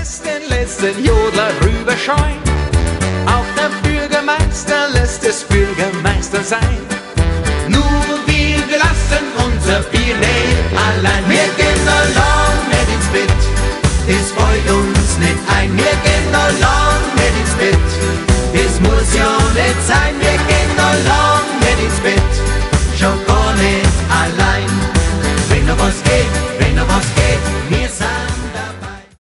lässt den letzten Jodler rüberscheuen. Auch der Bürgermeister lässt es Bürgermeister sein. Nur wir lassen unser Bier nicht allein. Wir gehen allein nicht ins Bett.